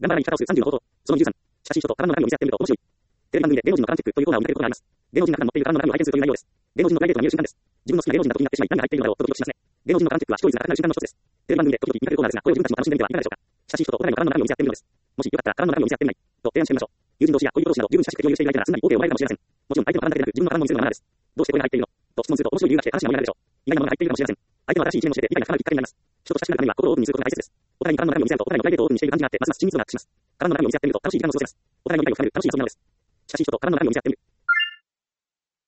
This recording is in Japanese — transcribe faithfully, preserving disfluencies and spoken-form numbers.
頑張らない方をするさんじゅうの方法。そのじゅうさん。しかしちょっと体の中身を見せ合ってみると面白い。テレビ番組で芸能人のカランチェックというコーナーを見かけることがあります。芸能人が普段持っている体の中身を拝見するという内容です。芸能人のプライベートが見える瞬間です。自分の好きな芸能人だと気になってしまい何が入っているのだろうとドキドキしますね。芸能人のカランチェックは視聴率が高くなる瞬間の一つです。テレビ番組で時々見かけるコーナーですが、これを自分たちも楽しんでみてはいかがでしょうか。しかしちょっとお互いの体の中身を見せ合ってみるのです。もしよかったら体の中身を見せ合ってみないと提案してみましょう。友人同士や恋人同士など十分に親しくて共有している相手ならすんなり OK をもらえるかもしれません。もちろん相手の体だけでなく自分の体も見せるのがマナーです。どうしてこれが入っているのと質問すると面白い理由が来て話が盛り上がるでしょう。意外なものが入っているかもしれません。相手の新しい一面を教えて理解が深まるきっかけになります。人と親しくなるためには心をオープンにすることが大切です。お互いに体の中身を見せ合うとお互いのプライベートをオープンにしている感じがあってますます親密度がアップします。体の中身を見せ合ってみると楽しい時間を過ごせます。お互いの理解を深める楽しい遊びなのです。しかし人と体の中身を見せ合ってみる。